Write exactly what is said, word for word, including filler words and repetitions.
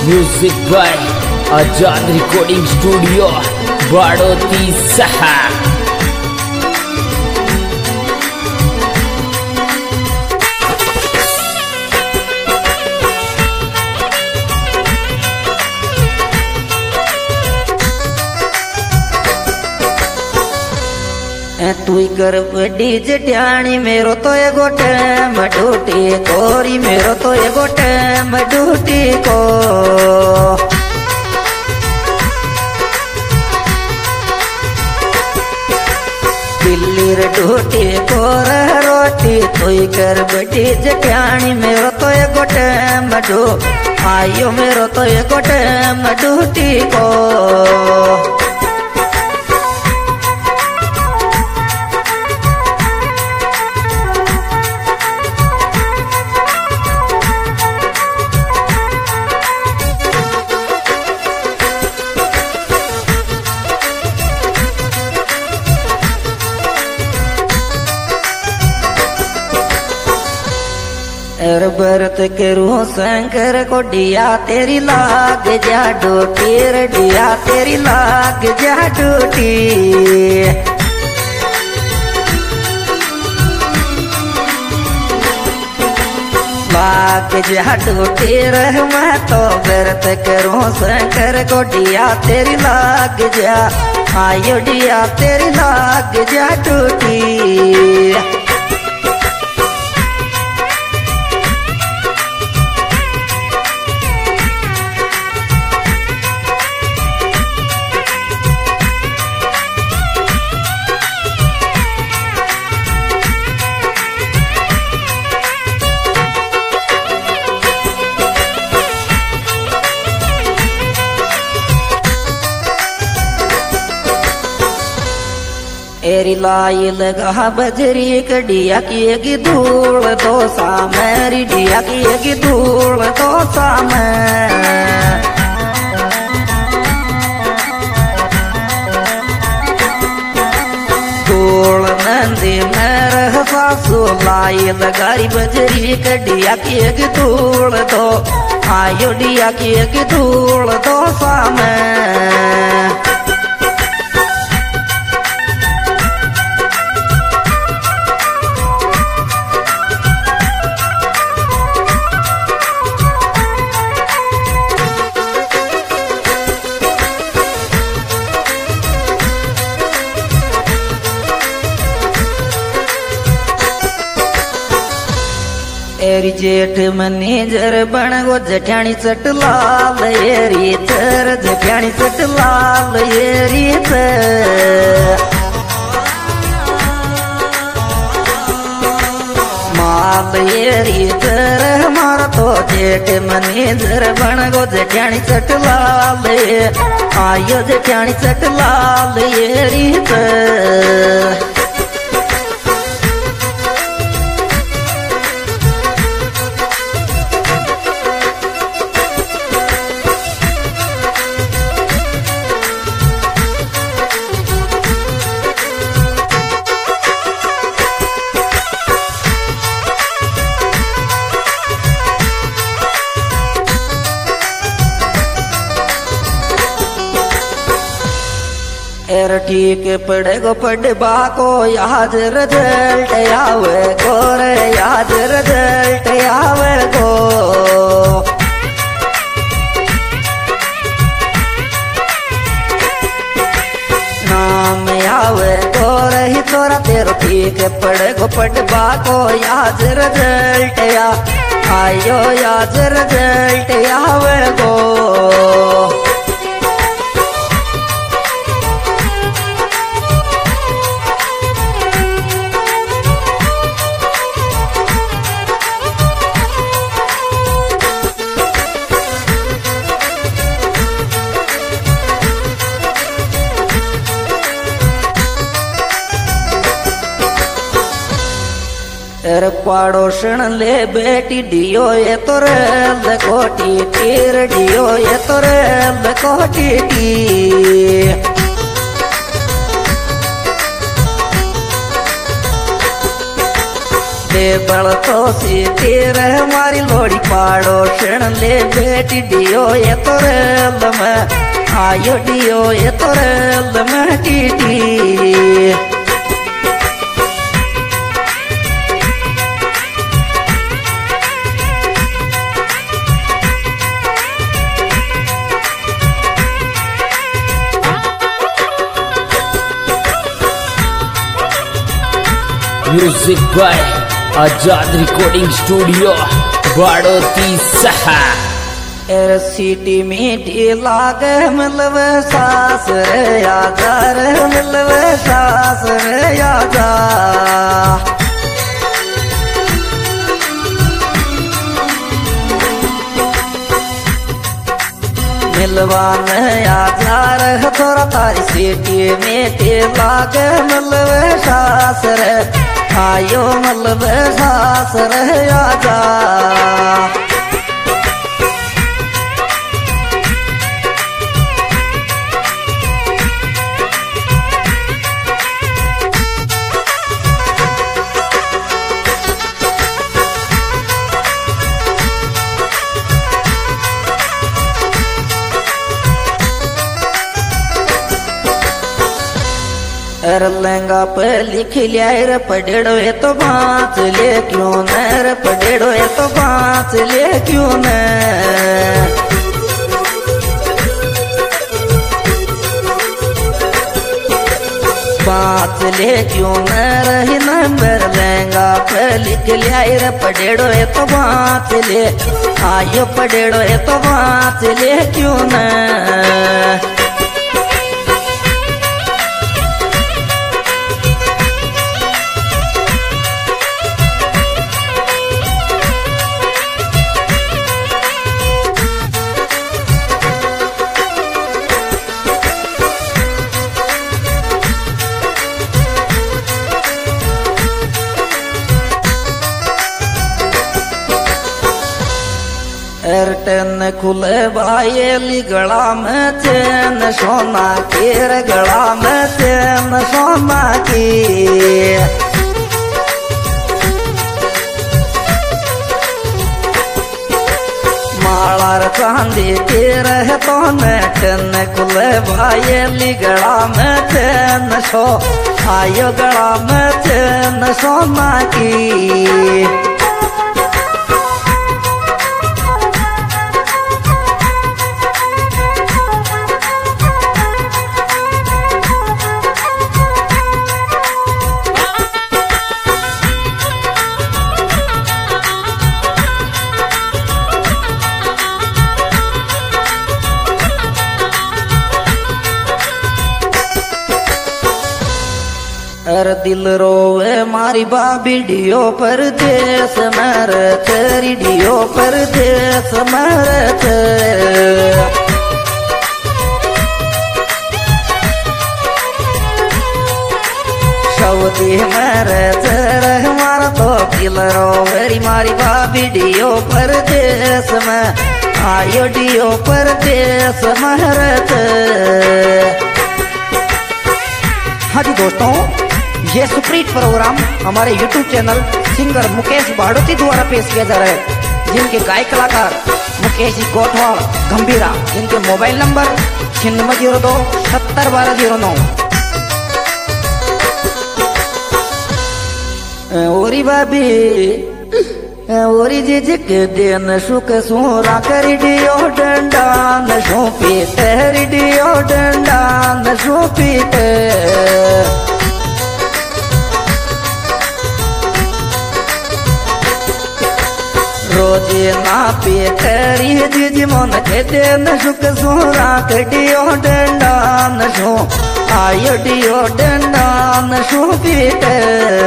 Music by Azad recording studio Badoti सहा। तू कर बड़ी जटियाणी मेरो तो ये गोटे मडूटी कोरी मेरो तो ये गोटे मडूटी को दिल्ली रे डूटी को रोटी तू कर बड़ी जटियाणी मेरो तो ये गोटे मडू आयो मेरो तो ये गोटे मडूटी को भरत करू शंकर को डिया तेरी लाग जा डूटी रे डिया तेरी लाग जा डूटी लाग जा डूटी रे मैं तो भरत करू शंकर को डिया तेरी लाग जा आयो डिया तेरी लाग जा डूटी। एरी लाई लगा बजरी कडिया की धूल तो सामेरी डिया की धूल तो सामे धूल नंदी मेरे सासू लाई लगारी बजरी कडिया की धूल तो आयो डिया की धूल तो सामे एरी जेठ मनीजर बन गो जठानी चट लाल एरी चर जठानी चट लाल एरी माल एरी चर हमारा तो जेठ मनीजर बन गो जठानी चट लाल आयो जठानी चट लाल एरी चर एर ठीक पड़ेगो पड़बा को याद रिजल्ट आवे गो रे याद रिजल्ट आवे गो नाम आवे गो रही तोरा तेरो ठीक पड़ेगो पड़बा को याद रिजल्ट आयो याद रिजल्ट आवे गो। एर पाड़ोशन ले बेटी डियो ये तो रेल कोटी टीर डियो ये तो रेल कोटी टी दे बड़ तो सी तेरे हमारी लोड़ी बाड़ो क्षण ले बेटी डियो ये तो रेल में आयो डियो ये तो रेल में TT music by Azad recording studio Badoti सहा। एर सिटी मीठी लागे मिलवे सास रे आजा रे मिलवे सास रे आजा मिलवाने आजा रे थोड़ा तारी सिटी मीठी लागे मिलवे सास रे आयो मिलवे सास रे आजा एर लहंगा पे लिख लिया रे पडेड़ो है तो बाँच ले क्यों न रे पडेड़ो है तो बाँच ले क्यों न बाँच ले क्यों न रही नंबर लहंगा पे लिख लिया रे पडेड़ो है तो बाँच ले आयो पडेड़ो है तो बाँच ले क्यों न एयरटेन खुले बाये गला में चैन सोना की रे गला में चैन सोना की माला चांदी की रहे तो नेटन खुले बाये गला में चैन सो आयो गला में चैन सोना की अर दिल रोवे मारी बाबीडियो परदेस मरत रिडियो परदेस मरत सऊदी मरत रह मारा तो दिल रोवे मारी बाबीडियो परदेस में आयो डियो परदेस मरत। हाँ जी दोस्तों, ये सुप्रीत प्रोग्राम हमारे YouTube channel singer Mukesh Badoti द्वारा पेश किया जा रहा है, जिनके गायक कलाकार मुकेश जी गोठवाड़ गंभीरा, जिनके मोबाइल नंबर छिन्नवे जीरो दो सत्तर बारह जीरो नौ। ओरी बाबी ओरी जिजिक दिन सुख सूरा करी डियो डंडा नशो पीते रिडियो डंडा नशो पीते रोजे ना पे करी जिज मन के दिन सुख सूरा कडियो डंडा नशो आयो डियो डंडा नशो पीते।